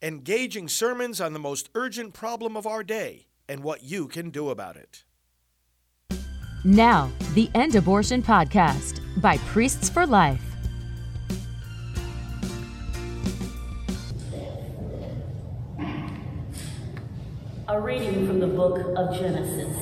engaging sermons on the most urgent problem of our day and what you can do about it. Now, the End Abortion Podcast by Priests for Life. A reading from the book of Genesis.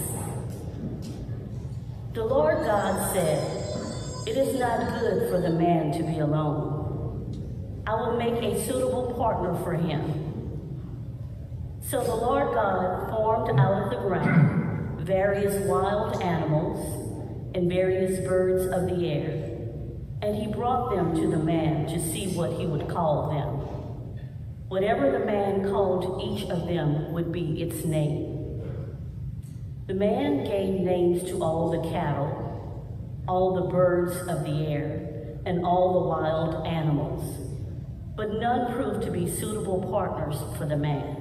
The Lord God said, "It is not good for the man to be alone. I will make a suitable partner for him." So the Lord God formed out of the ground various wild animals and various birds of the air, and he brought them to the man to see what he would call them. Whatever the man called each of them would be its name. The man gave names to all the cattle, all the birds of the air, and all the wild animals, but none proved to be suitable partners for the man.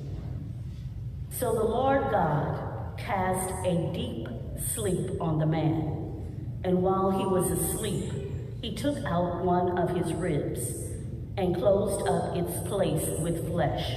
So the Lord God cast a deep sleep on the man, and while he was asleep, he took out one of his ribs and closed up its place with flesh.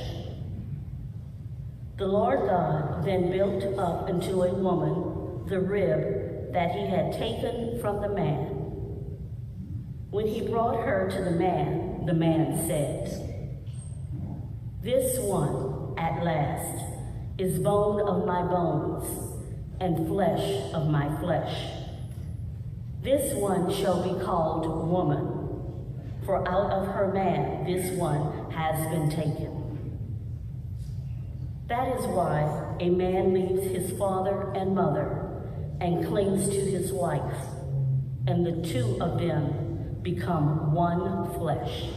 The Lord God then built up unto a woman the rib that he had taken from the man. When he brought her to the man said, "This one, at last, is bone of my bones and flesh of my flesh. This one shall be called woman, for out of her man this one has been taken." That is why a man leaves his father and mother and clings to his wife, and the two of them become one flesh.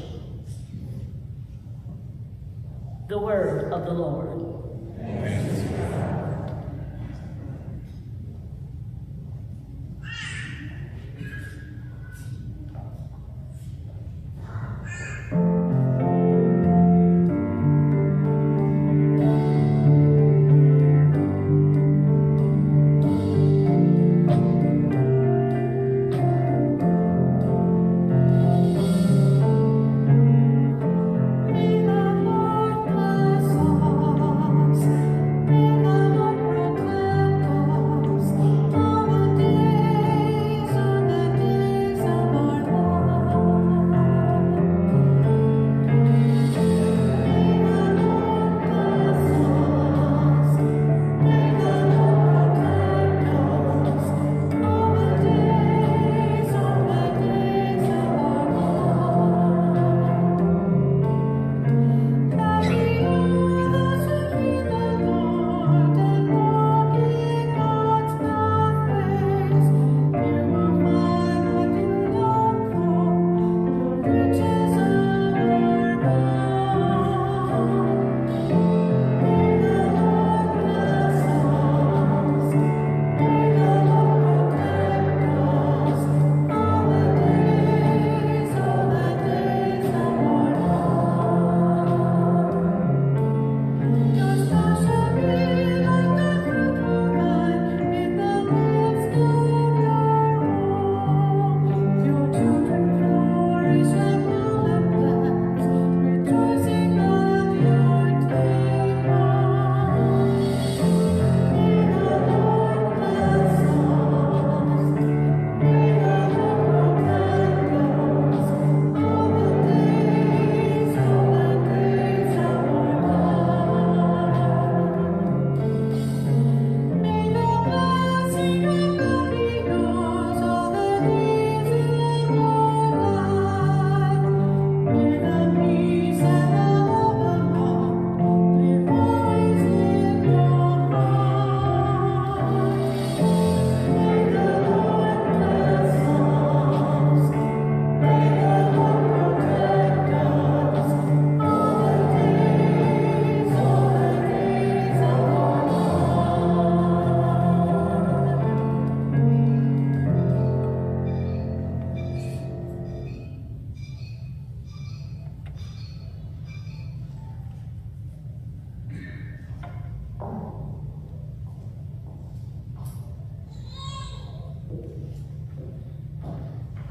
The word of the Lord. Thanks be to God.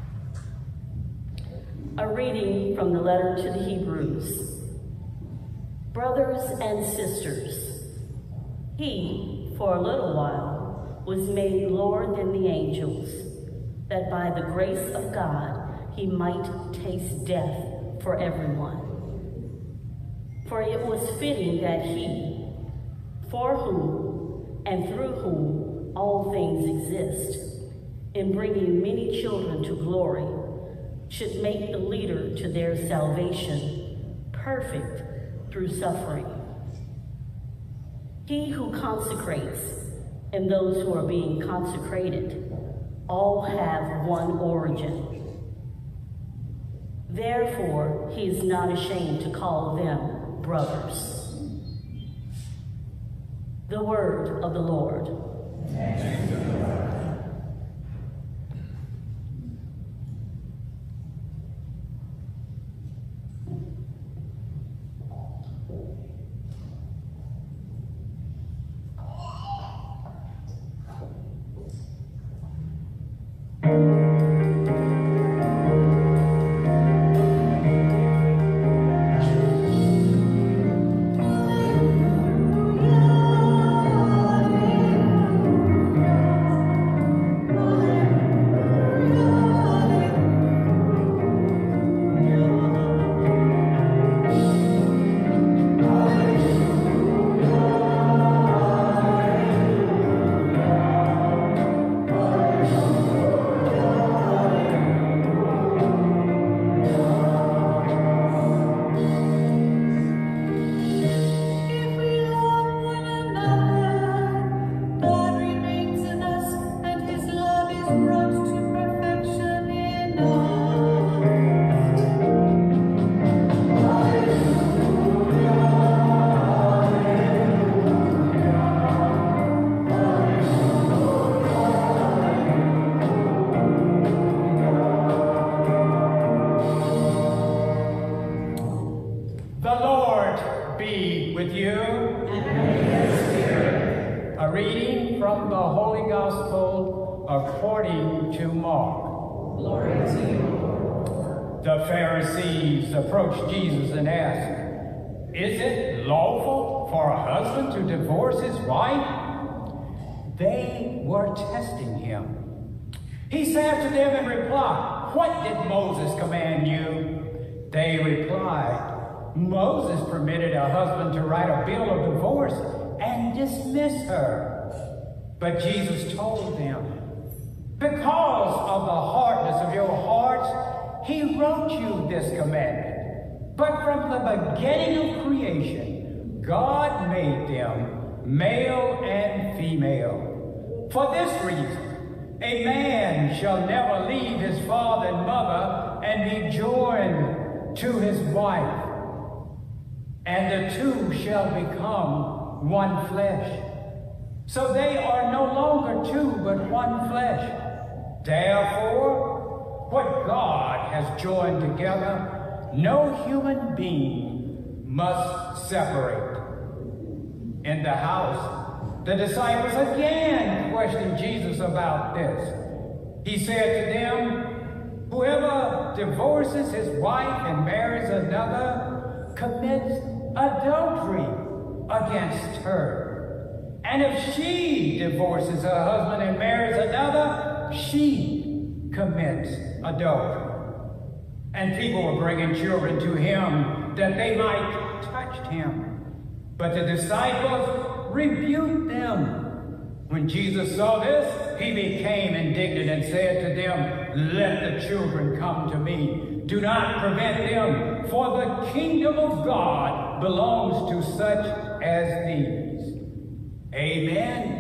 A reading from the letter to the Hebrews. Brothers and sisters, he, for a little while, was made lower than the angels, that by the grace of God he might taste death for everyone. For it was fitting that he, for whom and through whom all things exist, in bringing many children to glory, should make the leader to their salvation perfect through suffering. He who consecrates and those who are being consecrated all have one origin. Therefore, he is not ashamed to call them brothers. The word of the Lord. Thanks be to God. The Pharisees approached Jesus and asked, "Is it lawful for a husband to divorce his wife?" They were testing him. He said to them in reply, "What did Moses command you?" They replied, "Moses permitted a husband to write a bill of divorce and dismiss her." But Jesus told them, "Because of the hardness of your hearts, he wrote you this commandment. But from the beginning of creation, God made them male and female. For this reason, a man shall never leave his father and mother and be joined to his wife, and the two shall become one flesh. So they are no longer two, but one flesh. Therefore, what God has joined together, no human being must separate." In the house, the disciples again questioned Jesus about this. He said to them, "Whoever divorces his wife and marries another commits adultery against her. And if she divorces her husband and marries another, she commits adultery." And people were bringing children to him that they might touch him. But the disciples rebuked them. When Jesus saw this, he became indignant and said to them, "Let the children come to me. Do not prevent them, for the kingdom of God belongs to such as these. Amen.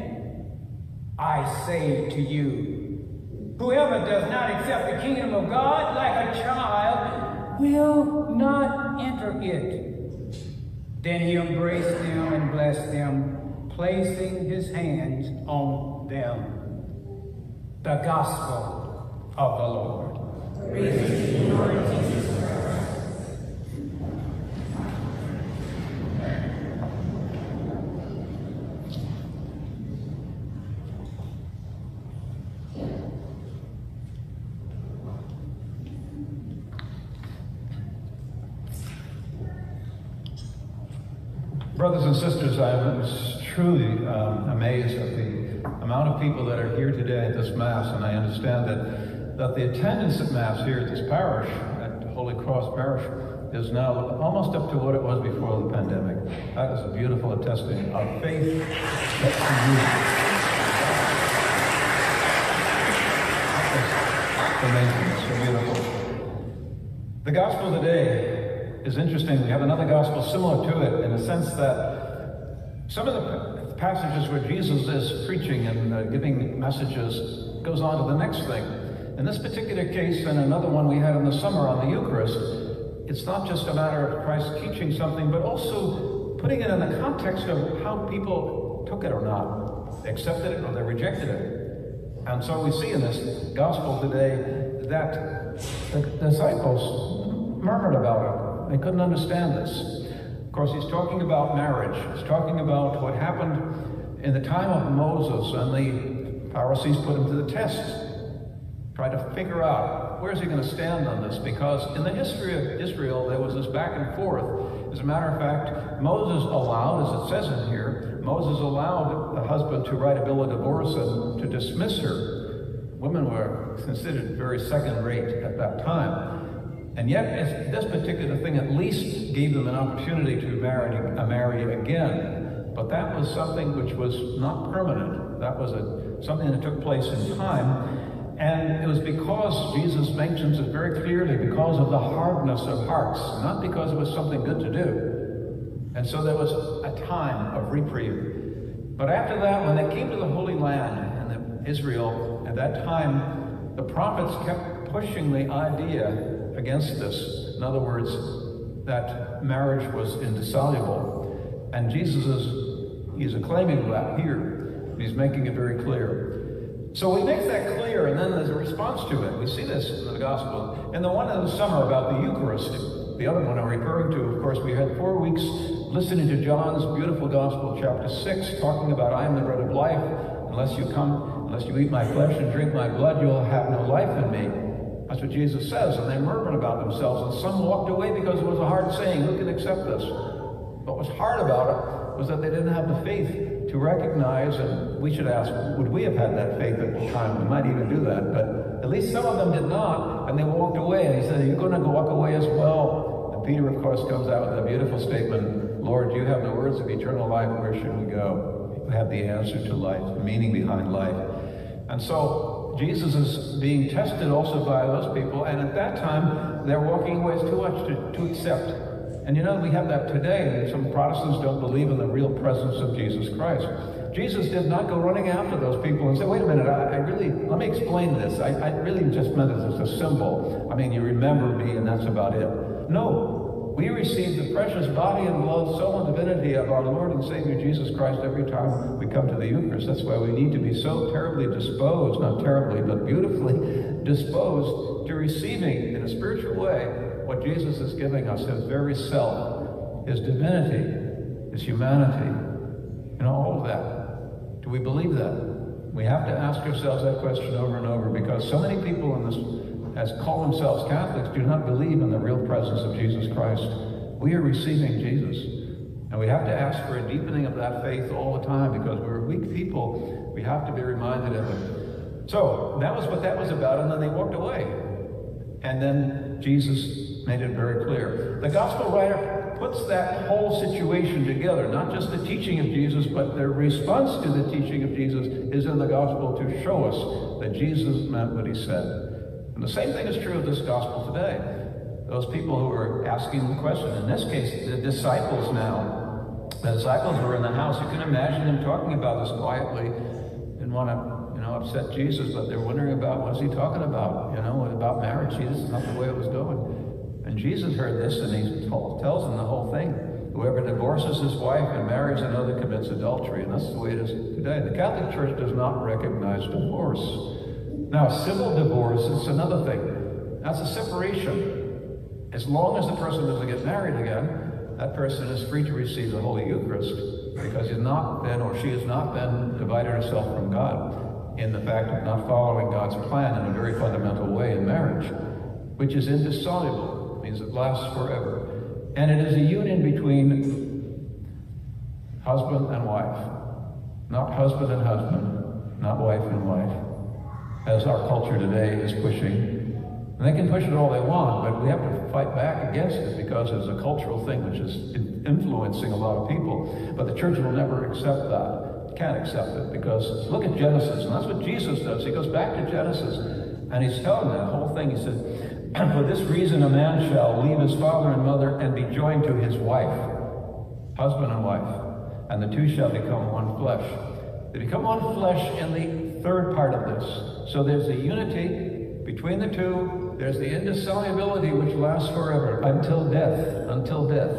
I say to you, whoever does not accept the kingdom of God like a child will not enter it." Then he embraced them and blessed them, placing his hands on them. The Gospel of the Lord. Praise to you, Lord Jesus Christ. Brothers and sisters, I'm truly amazed at the amount of people that are here today at this Mass, and I understand that the attendance at Mass here at this parish, at Holy Cross Parish, is now almost up to what it was before the pandemic. That is a beautiful attesting of faith that's amazing. It's so beautiful. The Gospel today is interesting. We have another Gospel similar to it in the sense that some of the passages where Jesus is preaching and giving messages goes on to the next thing. In this particular case, and another one we had in the summer on the Eucharist, it's not just a matter of Christ teaching something, but also putting it in the context of how people took it or not. They accepted it or they rejected it. And so we see in this Gospel today that the disciples murmured about it. They couldn't understand this. Of course, he's talking about marriage. He's talking about what happened in the time of Moses, and the Pharisees put him to the test. Try to figure out where's he going to stand on this, because in the history of Israel there was this back and forth. As a matter of fact, Moses allowed, as it says in here, Moses allowed the husband to write a bill of divorce and to dismiss her. Women were considered very second-rate at that time. And yet, this particular thing at least gave them an opportunity to marry again. But that was something which was not permanent. That was something that took place in time. And it was because Jesus mentions it very clearly, because of the hardness of hearts, not because it was something good to do. And so there was a time of reprieve. But after that, when they came to the Holy Land and Israel, at that time, the prophets kept pushing the idea against this. In other words, that marriage was indissoluble. And he's acclaiming that here. He's making it very clear. So he makes that clear, and then there's a response to it. We see this in the Gospel. And the one in the summer about the Eucharist, the other one I'm referring to, of course, we had 4 weeks listening to John's beautiful Gospel, chapter 6, talking about, I am the bread of life. Unless you eat my flesh and drink my blood, you'll have no life in me. That's what Jesus says. And they murmured about themselves, and some walked away because it was a hard saying. Who can accept this? What was hard about it was that they didn't have the faith to recognize, and we should ask, would we have had that faith at the time? We might even do that, but at least some of them did not, and they walked away, and he said, are you going to walk away as well? And Peter, of course, comes out with a beautiful statement, Lord, you have the words of eternal life, where should we go? You have the answer to life, the meaning behind life. And so Jesus is being tested also by those people, and at that time, they're walking away too much to accept. And you know, we have that today. Some Protestants don't believe in the real presence of Jesus Christ. Jesus did not go running after those people and say, wait a minute, let me explain this. I really just meant it as a symbol. I mean, you remember me and that's about it. No, we receive the precious body and blood, soul, and divinity of our Lord and Savior Jesus Christ every time we come to the Eucharist. That's why we need to be so terribly disposed, not terribly, but beautifully disposed to receiving in a spiritual way what Jesus is giving us, his very self, his divinity, his humanity, and all of that. Do we believe that? We have to ask ourselves that question over and over, because so many people in this, as call themselves Catholics, do not believe in the real presence of Jesus Christ. We are receiving Jesus, and we have to ask for a deepening of that faith all the time, because we're weak people. We have to be reminded of it. So that was what that was about, and then they walked away. And then Jesus made it very clear. The Gospel writer puts that whole situation together, not just the teaching of Jesus, but the response to the teaching of Jesus is in the Gospel to show us that Jesus meant what he said. And the same thing is true of this Gospel today. Those people who are asking the question, in this case, the disciples now. The disciples were in the house. You can imagine them talking about this quietly. Didn't want to upset Jesus, but they're wondering about what's he talking about, about marriage. This is not the way it was going. And Jesus heard this, and he tells them the whole thing. Whoever divorces his wife and marries another commits adultery, and that's the way it is today. The Catholic Church does not recognize divorce. Now, civil divorce is another thing. That's a separation. As long as the person doesn't get married again, that person is free to receive the Holy Eucharist, because he's not been, or she has not been, divided herself from God in the fact of not following God's plan in a very fundamental way in marriage, which is indissoluble, means it lasts forever. And it is a union between husband and wife, not husband and husband, not wife and wife, as our culture today is pushing. And they can push it all they want, but we have to fight back against it because it's a cultural thing which is influencing a lot of people. But the church will never accept that. Can't accept it, because look at Genesis, and that's what Jesus does. He goes back to Genesis, and he's telling that whole thing. He says, for this reason a man shall leave his father and mother and be joined to his wife, husband and wife, and the two shall become one flesh. They become one flesh in the third part of this. So there's a unity between the two. There's the indissolubility which lasts forever, until death, until death.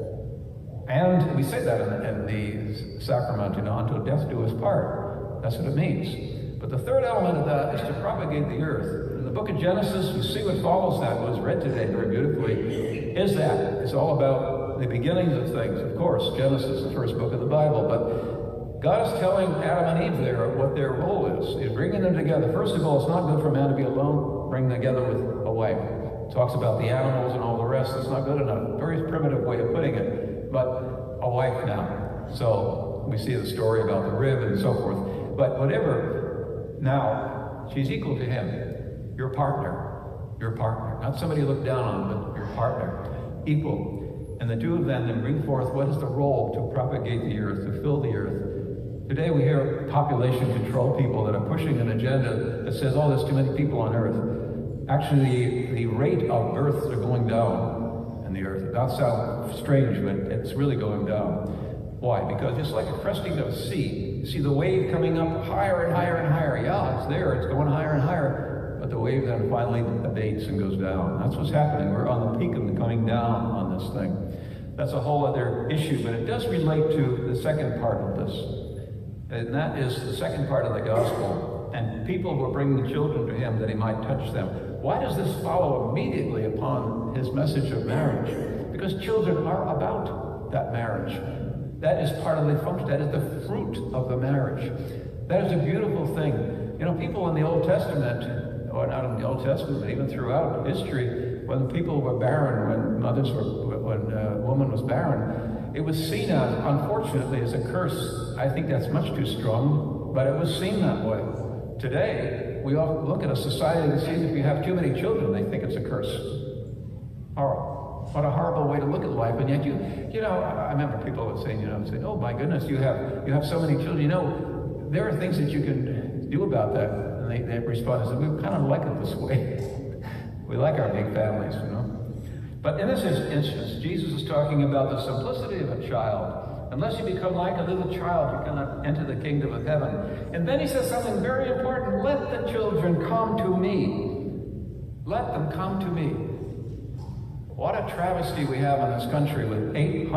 And we say that in the sacrament, until death do us part. That's what it means. But the third element of that is to propagate the earth. In the book of Genesis, you see what follows that, was read today very beautifully, is that it's all about the beginnings of things. Of course, Genesis, the first book of the Bible, but God is telling Adam and Eve there what their role is. He's bringing them together. First of all, it's not good for man to be alone. Bring them together with a wife. It talks about the animals and all the rest. It's not good enough. Very primitive way of putting it. But a wife now. So we see the story about the rib and so forth. But whatever, now she's equal to him. Your partner. Your partner. Not somebody you look down on, but your partner. Equal. And the two of them then bring forth what is the role to propagate the earth, to fill the earth. Today we hear population control people that are pushing an agenda that says, oh, there's too many people on earth. Actually, the rate of births are going down in the earth. That sounds strange, but it's really going down. Why? Because it's like a cresting of a sea. You see the wave coming up higher and higher and higher. Yeah, it's there, it's going higher and higher. But the wave then finally abates and goes down. That's what's happening. We're on the peak of the coming down on this thing. That's a whole other issue, but it does relate to the second part of this. And that is the second part of the gospel. And people were bringing children to him that he might touch them. Why does this follow immediately upon his message of marriage? Because children are about that marriage. That is part of the function. That is the fruit of the marriage. That is a beautiful thing. You know, people in the Old Testament, or not in the Old Testament, but even throughout history, when people were barren, when a woman was barren, it was seen as, unfortunately, as a curse. I think that's much too strong, but it was seen that way. Today, we often look at a society that sees if you have too many children, they think it's a curse. Horrible. What a horrible way to look at life. And yet you know, I remember people would say, oh my goodness, you have so many children. You know, there are things that you can do about that. And they respond and say, we kind of like it this way. We like our big families, you know. But in this instance, Jesus is talking about the simplicity of a child. Unless you become like a little child, you cannot enter the kingdom of heaven. And then he says something very important. Let the children come to me. Let them come to me. What a travesty we have in this country with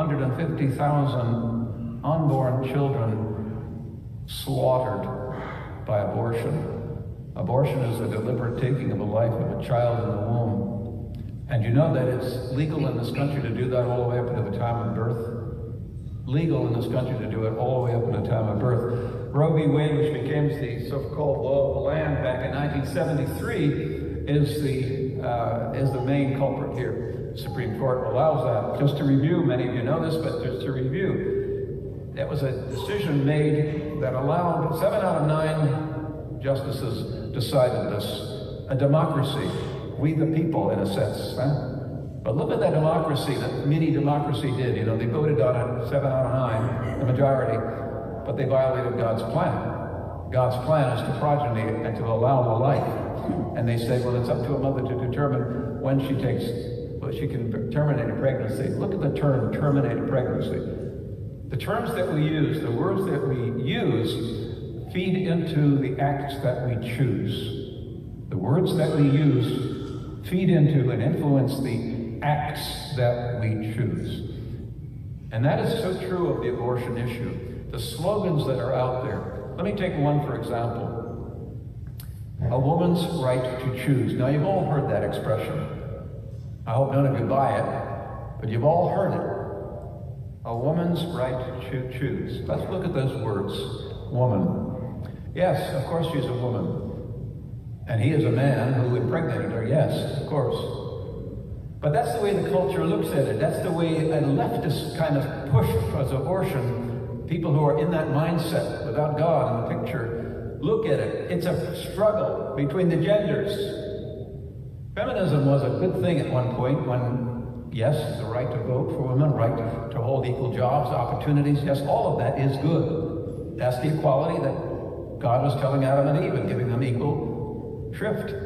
850,000 unborn children slaughtered by abortion. Abortion is a deliberate taking of a life of a child in the womb. And you know that it's legal in this country to do that all the way up to the time of birth? Legal in this country to do it all the way up to the time of birth. Roe v. Wade, which became the so-called law of the land back in 1973, is the main culprit here. The Supreme Court allows that. Just to review, many of you know this, but just to review, that was a decision made that allowed 7 out of 9 justices decided this. A democracy. We the people, in a sense. Huh? But look at that democracy, that mini democracy did. You know, they voted on it 7 out of 9, the majority, but they violated God's plan. God's plan is to progeny and to allow the life. And they say, well, it's up to a mother to determine when she can terminate a pregnancy. Look at the term, terminate a pregnancy. The terms that we use, the words that we use, feed into the acts that we choose. The words that we use feed into and influence the acts that we choose. And that is so true of the abortion issue. The slogans that are out there. Let me take one for example. A woman's right to choose. Now you've all heard that expression. I hope none of you buy it, but you've all heard it. A woman's right to choose. Let's look at those words. Woman. Yes, of course she's a woman. And he is a man who impregnated her. Yes, of course. But that's the way the culture looks at it. That's the way a leftist kind of push towards abortion people who are in that mindset without God in the picture look at it. It's a struggle between the genders. Feminism was a good thing at one point when, yes, the right to vote for women, right to hold equal jobs, opportunities, yes, all of that is good. That's the equality that God was telling Adam and Eve and giving them equal shrift.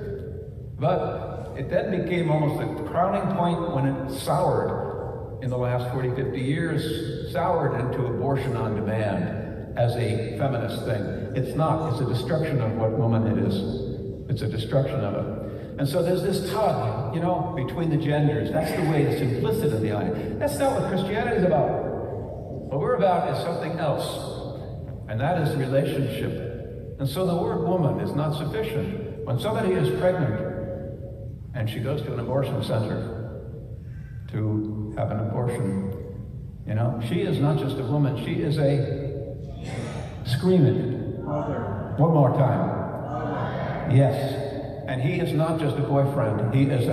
But it then became almost a crowning point when it soured in the last 40, 50 years, soured into abortion on demand as a feminist thing. It's not. It's a destruction of what womanhood is. It's a destruction of it. And so there's this tug, between the genders. That's the way it's implicit in the idea. That's not what Christianity is about. What we're about is something else, and that is relationship. And so the word woman is not sufficient. When somebody is pregnant and she goes to an abortion center to have an abortion, she is not just a woman, she is scream it. Mother. One more time. Mother. Yes. And he is not just a boyfriend, he is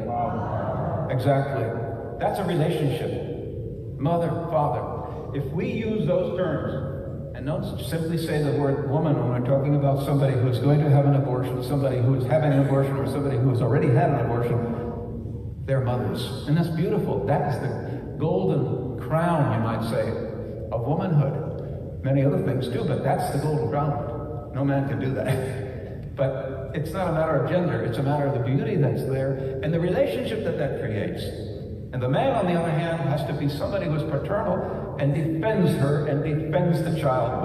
exactly. That's a relationship. Mother, father. If we use those terms, and don't simply say the word woman when we're talking about somebody who's going to have an abortion, somebody who is having an abortion, or somebody who has already had an abortion, they're mothers. And that's beautiful. That is the golden crown, you might say, of womanhood. Many other things too, but that's the golden crown. No man can do that. But it's not a matter of gender, it's a matter of the beauty that's there and the relationship that creates. And the man, on the other hand, has to be somebody who's paternal and defends her and defends the child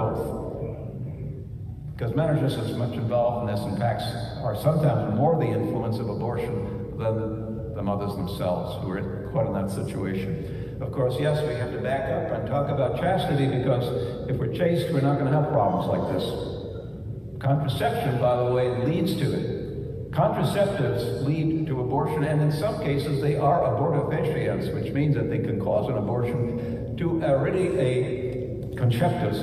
both. Because men are just as much involved in this, and perhaps are sometimes more the influence of abortion than the mothers themselves who are caught in that situation. Of course, yes, we have to back up and talk about chastity, because if we're chaste, we're not going to have problems like this. Contraception, by the way, leads to it. Contraceptives lead to abortion, and in some cases they are abortifacients, which means that they can cause an abortion to already a conceptus,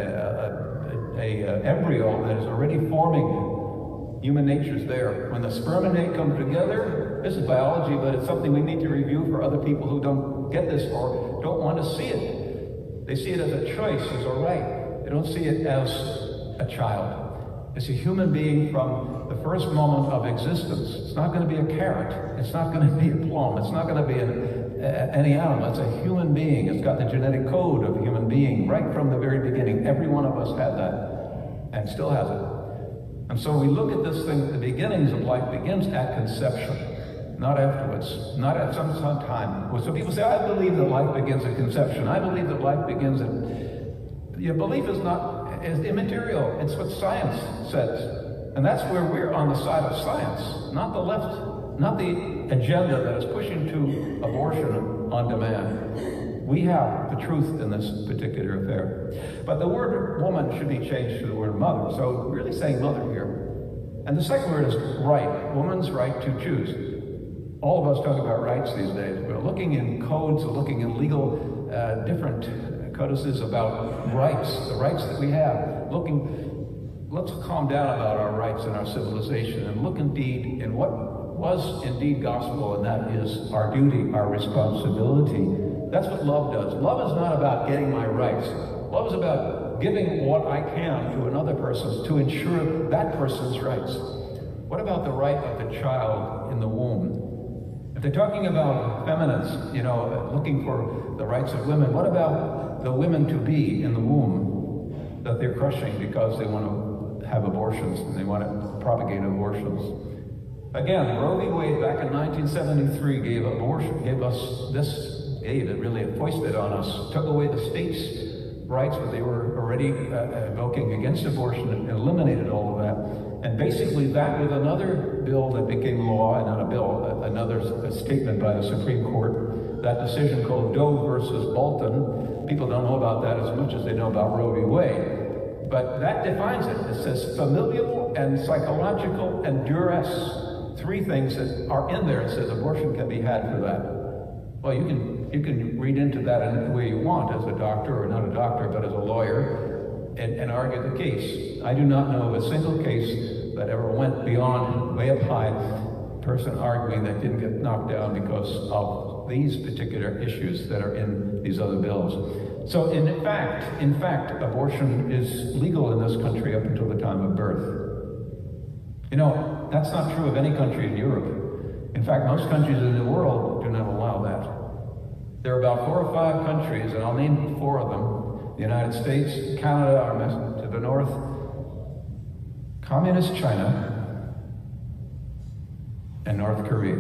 a embryo that is already forming. Human nature's there. When the sperm and egg come together, this is biology, but it's something we need to review for other people who don't get this or don't want to see it. They see it as a choice, as a right. They don't see it as a child. It's a human being from the first moment of existence. It's not going to be a carrot. It's not going to be a plum. It's not going to be any animal. It's a human being. It's got the genetic code of a human being right from the very beginning. Every one of us had that and still has it. And so we look at this thing, the beginnings of life begins at conception, not afterwards, not at some time. So people say, I believe that life begins at conception. I believe that life begins at... Your belief is immaterial. It's what science says. And that's where we're on the side of science, not the left, not the agenda that is pushing to abortion on demand. We have the truth in this particular affair. But the word woman should be changed to the word mother. So we're really saying mother here. And the second word is right, woman's right to choose. All of us talk about rights these days. We're looking in codes, we're looking in legal, different codices about rights, the rights that we have. Let's calm down about our rights and our civilization and look indeed in what was indeed gospel, and that is our duty, our responsibility. That's what love does. Love is not about getting my rights. Love is about giving what I can to another person to ensure that person's rights. What about the right of the child in the womb? If they're talking about feminists, looking for the rights of women, what about the women to be in the womb that they're crushing because they want to have abortions and they want to propagate abortions? Again, Roe v. Wade back in 1973 gave foisted on us, took away the state's rights that they were already invoking against abortion and eliminated all of that. And basically that with another bill that became law, and not a bill, another statement by the Supreme Court, that decision called Doe versus Bolton. People don't know about that as much as they know about Roe v. Wade. But that defines it. It says familial and psychological and duress. Three things that are in there. It says abortion can be had for that. Well, you can read into that in the way you want as a doctor, or not a doctor, but as a lawyer, and argue the case. I do not know of a single case that ever went beyond way up high, person arguing that didn't get knocked down because of these particular issues that are in these other bills. So in fact, abortion is legal in this country up until the time of birth. You know, that's not true of any country in Europe. In fact, most countries in the world do not allow that. There are about 4 or 5 countries, and I'll name 4 of them. The United States, Canada are to the north, Communist China, and North Korea.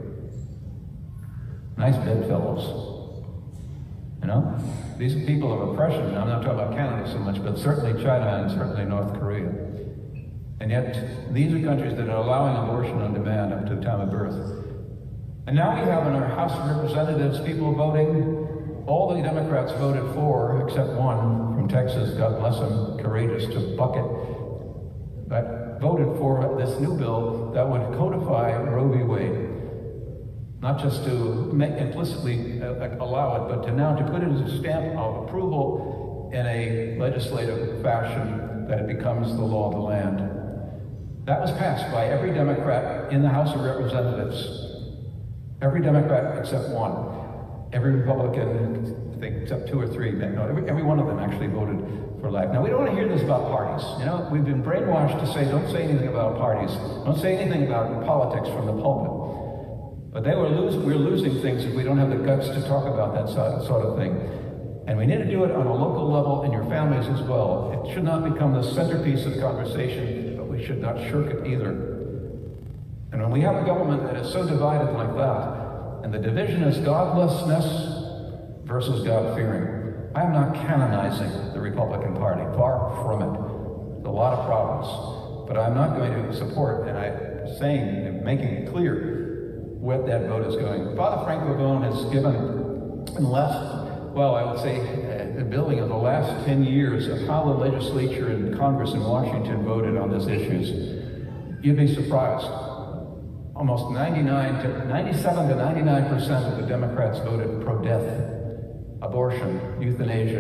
Nice bedfellows. You know? These are people of oppression. I'm not talking about Canada so much, but certainly China and certainly North Korea. And yet, these are countries that are allowing abortion on demand up to the time of birth. And now we have in our House of Representatives people voting. All the Democrats voted for, except one from Texas, God bless him, courageous to buck it, but voted for this new bill that would codify Roe v. Wade. Not just to implicitly allow it, but to now to put it as a stamp of approval in a legislative fashion that it becomes the law of the land. That was passed by every Democrat in the House of Representatives. Every Democrat except one. Every Republican, I think, except 2 or 3, no, every one of them actually voted for life. Now, we don't want to hear this about parties. You know, we've been brainwashed to say, don't say anything about parties. Don't say anything about politics from the pulpit. But we're losing things if we don't have the guts to talk about that sort of thing. And we need to do it on a local level in your families as well. It should not become the centerpiece of the conversation, but we should not shirk it either. And when we have a government that is so divided like that, and the division is godlessness versus God-fearing, I am not canonizing the Republican Party, far from it. There's a lot of problems, but I'm not going to support, and I'm saying and making it clear what that vote is going. Father Frank Pavone has given in the last, well, I would say, the building of the last 10 years of how the legislature and Congress in Washington voted on these issues. You'd be surprised. Almost 97 to 99% of the Democrats voted pro-death, abortion, euthanasia,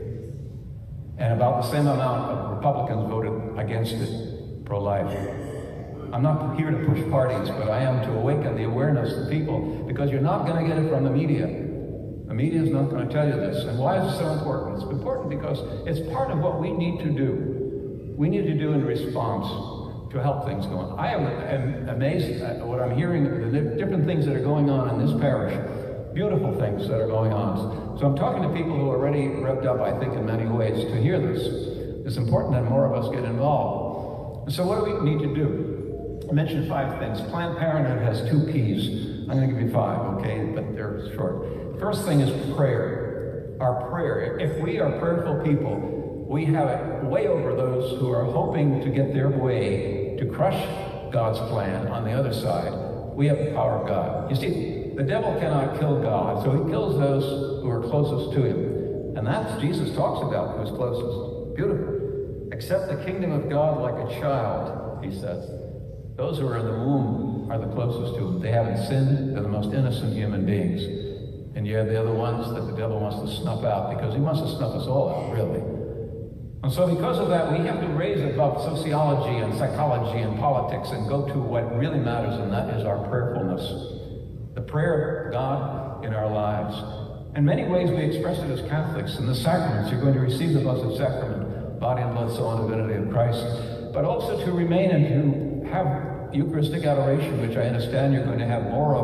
and about the same amount of Republicans voted against it, pro-life. I'm not here to push parties, but I am to awaken the awareness of people, because you're not going to get it from the media. The media is not going to tell you this. And why is it so important? It's important because it's part of what we need to do. We need to do in response to help things go on. I am amazed at what I'm hearing, the different things that are going on in this parish, beautiful things that are going on. So I'm talking to people who are already revved up, I think, in many ways to hear this. It's important that more of us get involved. And so what do we need to do? I mentioned 5 things. Planned Parenthood has 2 P's. I'm going to give you 5, okay, but they're short. The first thing is prayer. Our prayer. If we are prayerful people, we have it way over those who are hoping to get their way to crush God's plan on the other side. We have the power of God. You see, the devil cannot kill God, so he kills those who are closest to him. And that's Jesus talks about who's closest. Beautiful. Accept the kingdom of God like a child, he says. Those who are in the womb are the closest to him. They haven't sinned. They're the most innocent human beings. And yet they're the ones that the devil wants to snuff out, because he wants to snuff us all out, really. And so because of that, we have to raise above sociology and psychology and politics and go to what really matters, and that is our prayerfulness. The prayer of God in our lives. In many ways, we express it as Catholics. In the sacraments, you're going to receive the Blessed Sacrament, body and blood, soul, and divinity of Christ. But also to remain and to have Eucharistic adoration, which I understand you're going to have more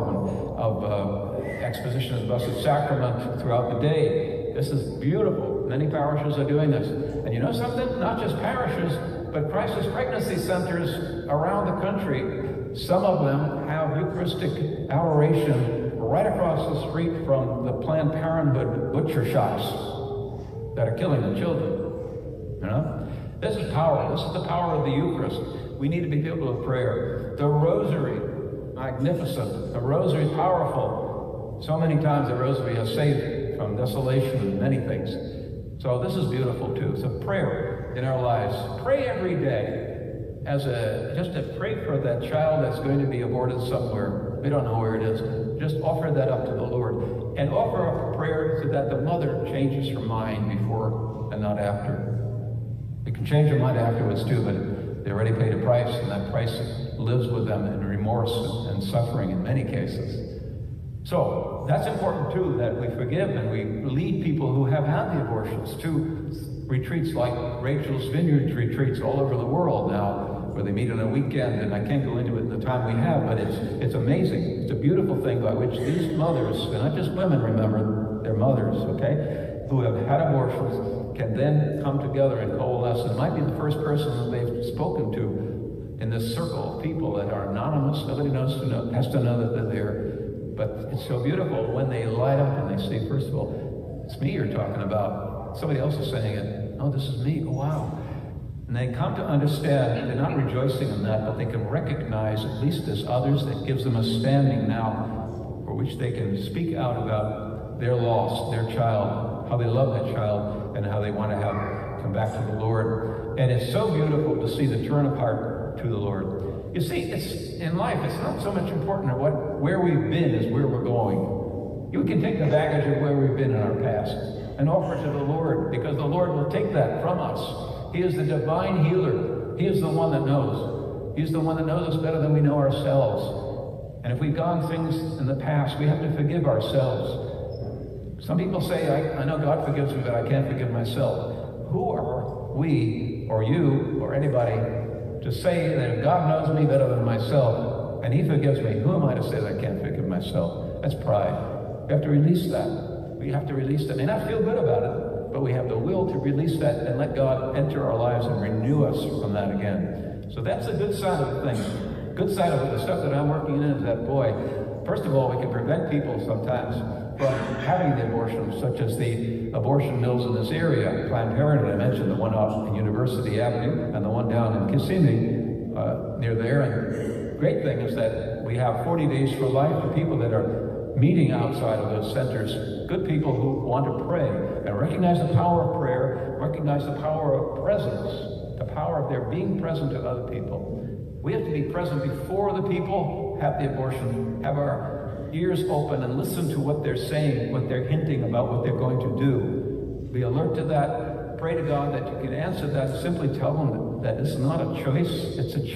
of exposition of the Blessed Sacrament throughout the day. This is beautiful. Many parishes are doing this. And you know something? Not just parishes, but crisis pregnancy centers around the country. Some of them have Eucharistic adoration right across the street from the Planned Parenthood butcher shops that are killing the children. You know? This is power. This is the power of the Eucharist. We need to be people of prayer. The Rosary, magnificent. The Rosary, powerful. So many times the Rosary has saved from desolation and many things. So this is beautiful too. So prayer in our lives. Pray every day just to pray for that child that's going to be aborted somewhere. We don't know where it is. Just offer that up to the Lord. And offer up a prayer so that the mother changes her mind before and not after. You can change her mind afterwards too, but they already paid a price, and that price lives with them in remorse and suffering in many cases. So that's important too, that we forgive and we lead people who have had the abortions to retreats like Rachel's Vineyards retreats all over the world now, where they meet on a weekend, and I can't go into it in the time we have, but it's amazing. It's a beautiful thing by which these mothers, and not just women, remember, they're mothers, okay, who have had abortions, can then come together and coalesce, and might be the first person that they've spoken to in this circle of people that are anonymous. Nobody has to know that they're there. But it's so beautiful when they light up and they say, first of all, it's me you're talking about. Somebody else is saying it. Oh, this is me. Oh, wow. And they come to understand, they're not rejoicing in that, but they can recognize, at least as others, that gives them a standing now for which they can speak out about their loss, their child, how they love that child, and how they want to have come back to the Lord. And it's so beautiful to see the turn apart to the Lord. You see, it's in life, it's not so much important where we've been as where we're going. You can take the baggage of where we've been in our past and offer it to the Lord, because the Lord will take that from us. He is the divine healer. He is the one that knows. He's the one that knows us better than we know ourselves. And if we've done things in the past, we have to forgive ourselves. Some people say, I know God forgives me, but I can't forgive myself. Who are we, or you, or anybody, to say that if God knows me better than myself, and He forgives me, who am I to say that I can't forgive myself? That's pride. We have to release that. We have to release that. May not feel good about it, but we have the will to release that and let God enter our lives and renew us from that again. So that's a good side of the thing. Good side of it, the stuff that I'm working in is that, boy, first of all, we can prevent people sometimes from having the abortions, such as the abortion mills in this area. Planned Parenthood, I mentioned the one off on University Avenue and the one down in Kissimmee, near there. And the great thing is that we have 40 Days for Life for people that are meeting outside of those centers. Good people who want to pray and recognize the power of prayer, recognize the power of presence, the power of their being present to other people. We have to be present before the people have the abortion, have our ears open and listen to what they're saying, what they're hinting about, what they're going to do. Be alert to that. Pray to God that you can answer that. Simply tell them that it's not a choice, it's a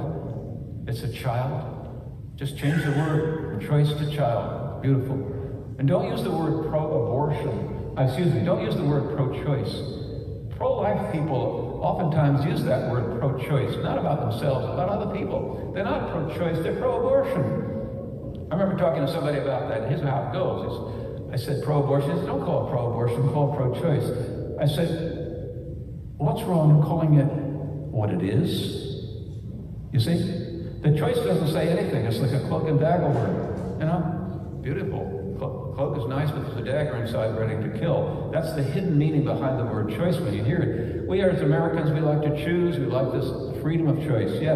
child. It's a child. Just change the word from choice to child. Beautiful. And don't use the word pro-abortion. Don't use the word pro-choice. Pro-life people oftentimes use that word pro-choice, not about themselves, about other people. They're not pro-choice, they're pro-abortion. I remember talking to somebody about that, and here's how it goes. I said pro-abortion. He said, don't call it pro-abortion, call it pro-choice. I said, what's wrong in calling it what it is? You see? The choice doesn't say anything. It's like a cloak and dagger word. You know? Beautiful. Cloak is nice, but there's a dagger inside ready to kill. That's the hidden meaning behind the word choice when you hear it. We as Americans, we like to choose. We like this freedom of choice, yes.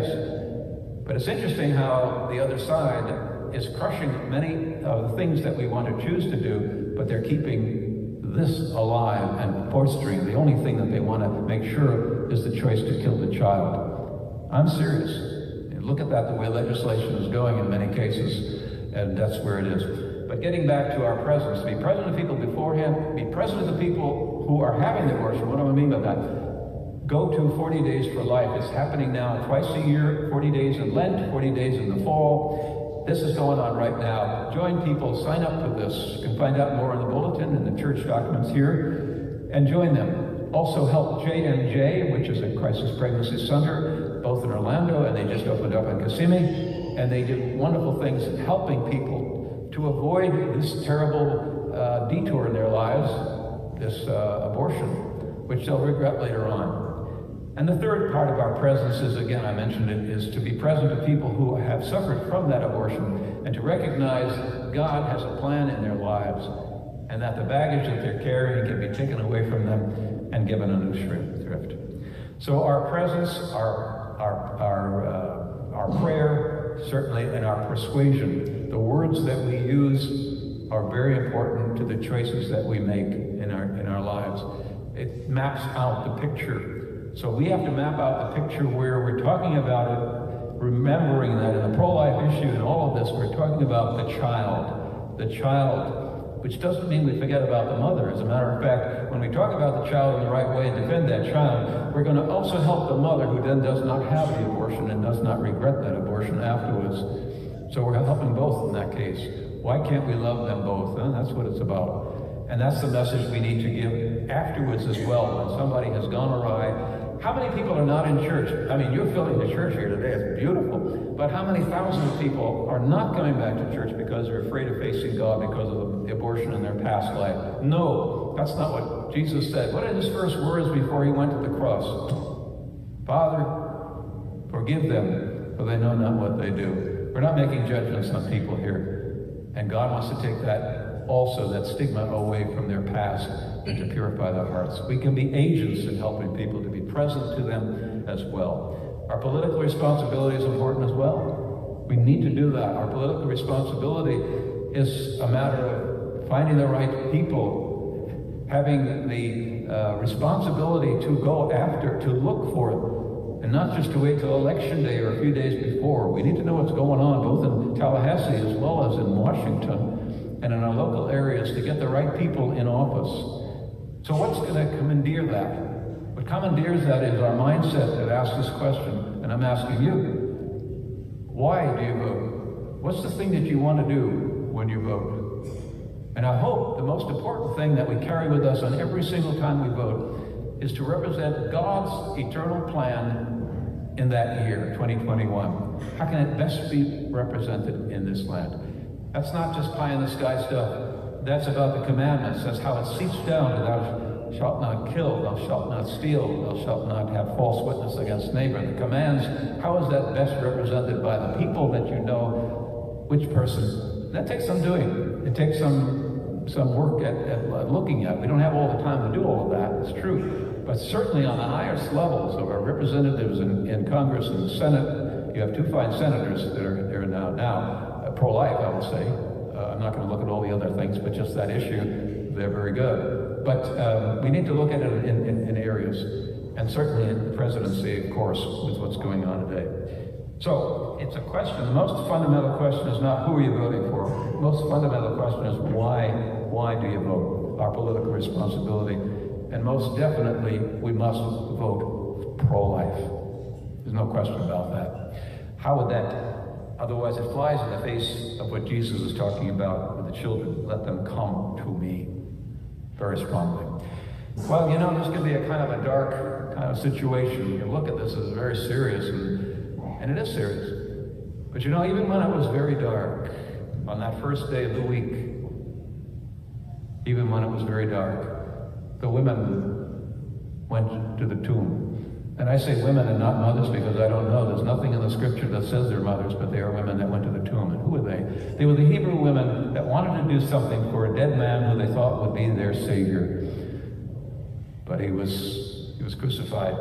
But it's interesting how the other side is crushing many of the things that we want to choose to do, but they're keeping this alive and fostering. The only thing that they want to make sure is the choice to kill the child. I'm serious. And look at that, the way legislation is going in many cases, and that's where it is. But getting back to our presence, be present to people beforehand, be present to the people who are having the abortion. What do I mean by that? Go to 40 Days for Life. It's happening now twice a year, 40 days in Lent, 40 days in the fall. This is going on right now. Join people, sign up for this. You can find out more in the bulletin and the church documents here, and join them. Also help JMJ, which is a crisis pregnancy center, both in Orlando, and they just opened up in Kissimmee, and they do wonderful things helping people to avoid this terrible detour in their lives, this abortion, which they'll regret later on. And the third part of our presence is, again, I mentioned it, is to be present to people who have suffered from that abortion and to recognize God has a plan in their lives and that the baggage that they're carrying can be taken away from them and given a new thrift. So our presence, our prayer, certainly, and our persuasion, the words that we use are very important to the choices that we make in our lives. It maps out the picture. So we have to map out the picture where we're talking about it, remembering that in the pro-life issue and all of this, we're talking about the child, which doesn't mean we forget about the mother. As a matter of fact, when we talk about the child in the right way and defend that child, we're going to also help the mother who then does not have the abortion and does not regret that abortion afterwards. So we're helping both in that case. Why can't we love them both? And that's what it's about. And that's the message we need to give afterwards as well, when somebody has gone awry. How many people are not in church? I mean, you're filling the church here today. It's beautiful. But how many thousands of people are not coming back to church because they're afraid of facing God because of the abortion in their past life? No, that's not what Jesus said. What are his first words before he went to the cross? Father, forgive them, for they know not what they do. We're not making judgments on people here. And God wants to take that also, that stigma away from their past and to purify their hearts. We can be agents in helping people to be present to them as well. Our political responsibility is important as well. We need to do that. Our political responsibility is a matter of finding the right people, having the responsibility to go after, to look for it, and not just to wait till election day or a few days before. We need to know what's going on both in Tallahassee as well as in Washington and in our local areas to get the right people in office. So what's going to commandeer that? What commandeers that is our mindset that asks this question, and I'm asking you. Why do you vote? What's the thing that you want to do when you vote? And I hope the most important thing that we carry with us on every single time we vote is to represent God's eternal plan in that year, 2021. How can it best be represented in this land? That's not just pie in the sky stuff. That's about the commandments. That's how it seeps down to thou shalt not kill, thou shalt not steal, thou shalt not have false witness against neighbor. The commands, how is that best represented by the people that you know? Which person? That takes some doing. It takes some work at looking at. We don't have all the time to do all of that, it's true. But certainly on the highest levels of our representatives in Congress and the Senate, you have two fine senators that are there now, pro-life, I will say. I'm not going to look at all the other things, but just that issue, they're very good. But we need to look at it in areas, and certainly in the presidency, of course, with what's going on today. So it's a question. The most fundamental question is not who are you voting for. The most fundamental question is why do you vote? Our political responsibility. And most definitely, we must vote pro-life. There's no question about that. How would that? Otherwise, it flies in the face of what Jesus is talking about with the children. Let them come to me, very strongly. Well, you know, this could be a kind of a dark kind of situation. You look at this as very serious, and it is serious. But you know, even when it was very dark, on that first day of the week, even when it was very dark, the women went to the tomb. And I say women and not mothers because I don't know. There's nothing in the scripture that says they're mothers, but they are women that went to the tomb. And who were they? They were the Hebrew women that wanted to do something for a dead man who they thought would be their savior. But he was crucified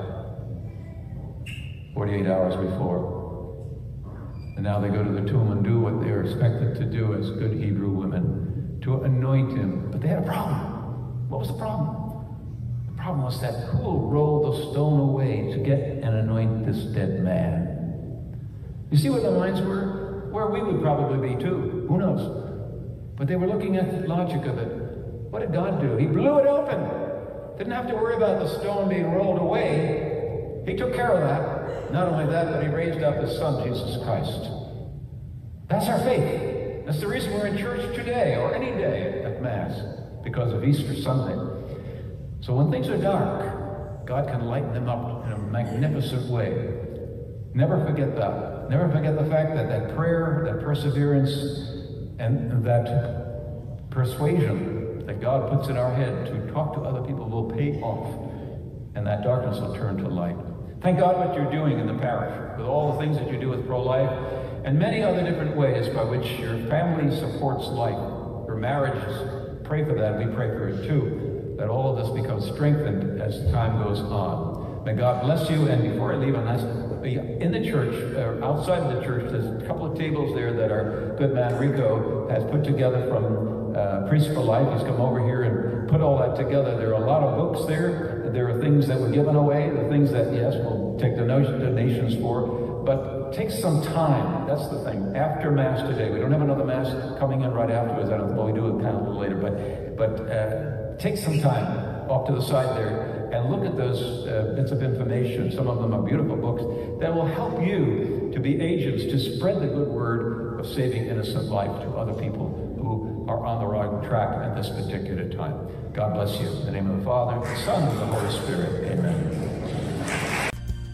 48 hours before. And now they go to the tomb and do what they are expected to do as good Hebrew women, to anoint him. But they had a problem. What was the problem? The problem was that who will roll the stone away to get and anoint this dead man? You see where their minds were? Where we would probably be too. Who knows? But they were looking at the logic of it. What did God do? He blew it open. Didn't have to worry about the stone being rolled away. He took care of that. Not only that, but he raised up his son, Jesus Christ. That's our faith. That's the reason we're in church today, or any day at Mass, because of Easter Sunday. So when things are dark, God can lighten them up in a magnificent way. Never forget that. Never forget the fact that that prayer, that perseverance, and that persuasion that God puts in our head to talk to other people will pay off, and that darkness will turn to light. Thank God what you're doing in the parish, with all the things that you do with pro-life, and many other different ways by which your family supports life, your marriages. Pray for that, we pray for it too. That all of this becomes strengthened as time goes on. May God bless you. And before I leave, in the church, outside of the church, there's a couple of tables there that our good man Rico has put together from Priests for Life. He's come over here and put all that together. There are a lot of books there. There are things that were given away, the things that, yes, we'll take donations for. But take some time. That's the thing. After Mass today, we don't have another Mass coming in right afterwards. I don't know. Well, we do it kind of a little later, but take some time off to the side there and look at those bits of information. Some of them are beautiful books that will help you to be agents to spread the good word of saving innocent life to other people are on the right track at this particular time. God bless you. In the name of the Father, the Son, and the Holy Spirit. Amen.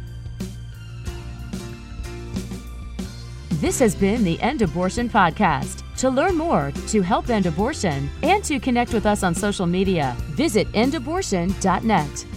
This has been the End Abortion Podcast. To learn more, to help end abortion, and to connect with us on social media, visit endabortion.net.